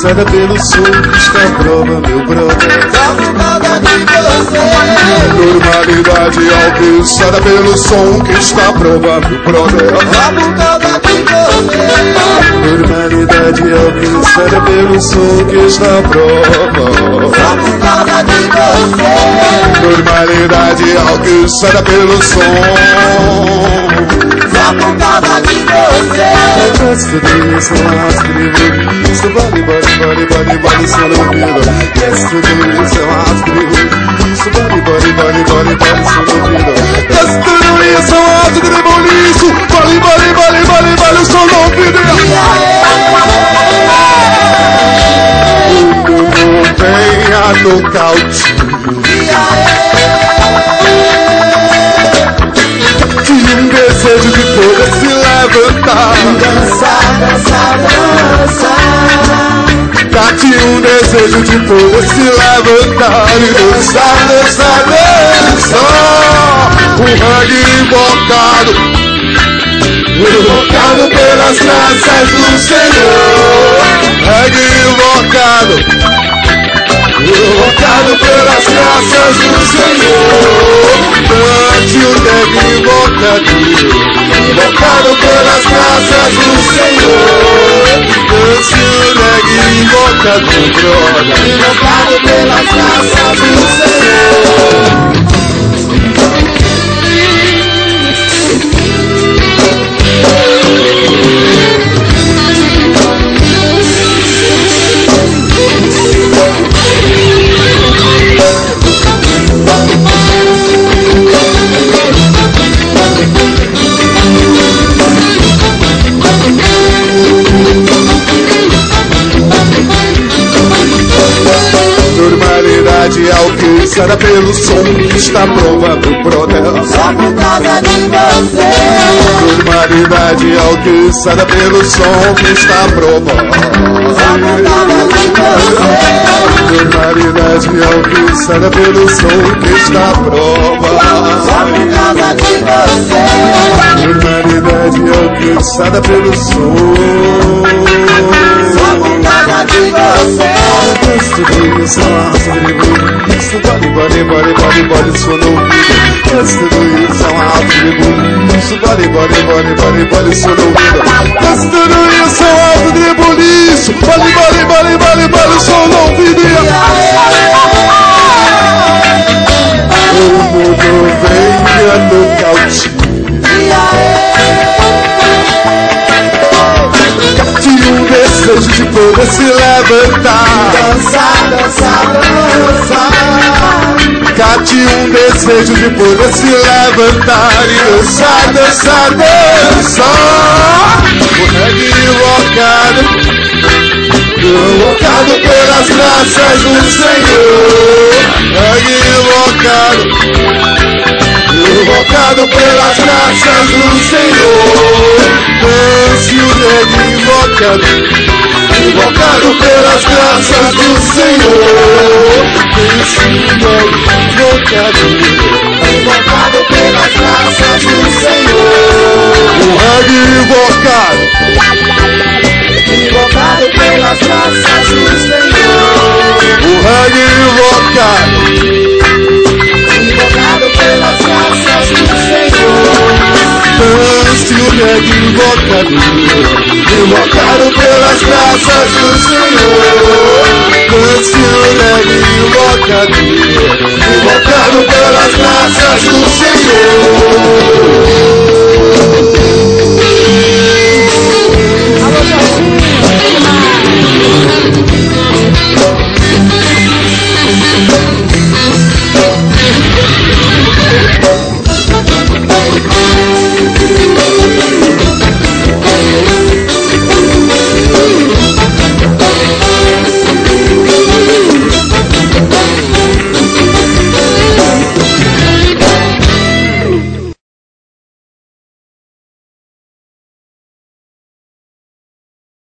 Sada pelo som que está à prova, meu brother. Só por causa de você. Normalidade alcançada pelo som que está à prova, meu brother. Só por causa de você. Normalidade alcançada pelo som que está à prova. Só por causa de você. Normalidade alcançada pelo som. Só por causa de você. Yesterday so hard to live. So body, body, body, body, body, so no vida. Yesterday so hard to live. So body, body, body, body, body, so no vida. Yesterday so hard to live. So body, body, body, body, body, so no vida. O mundo vem a nocaute. Tinha um desejo de poder se levantar. Dançar, dançar, dançar. Cate um desejo de poder se levantar e dançar, dançar, dançar. O reggae invocado pelas graças do Senhor. Reggae invocado pelas graças do Senhor. Cante o reggae invocado pelas graças do Senhor. Cante o reggae invocado pelas graças do Senhor. Normalidade alcançada pelo som que está provado, brother. Só por causa de você. Normalidade alcançada pelo som que está provado. Só por causa de você. Normalidade alcançada pelo som que está provado. Só por causa de você. Normalidade alcançada pelo som. Só por causa de você. Yesterday so hard to live. So body, body, body, body, body, so no vida. Yesterday so hard to live. So body, body, body, body, body, so no vida. Yesterday so hard to live. So body, body, body, body, body, so no vida. O mundo vem a nocaute. Tinha um desejo de poder se levantar. Dançar, dançar, dançar. Cate um desejo de poder se levantar e dançar, dançar, dançar. O reggae invocado pelas graças do Senhor. Reggae invocado pelas graças do Senhor. Dance o reggae invocado pelas graças do Senhor. Dance o reggae invocado pelas graças do Senhor. O reggae Invocado pelas graças do Senhor. O reggae Invocado pelas graças do Senhor. Dance o reggae invocado pelas graças do Senhor. Dance o reggae invocado pelas graças do Senhor.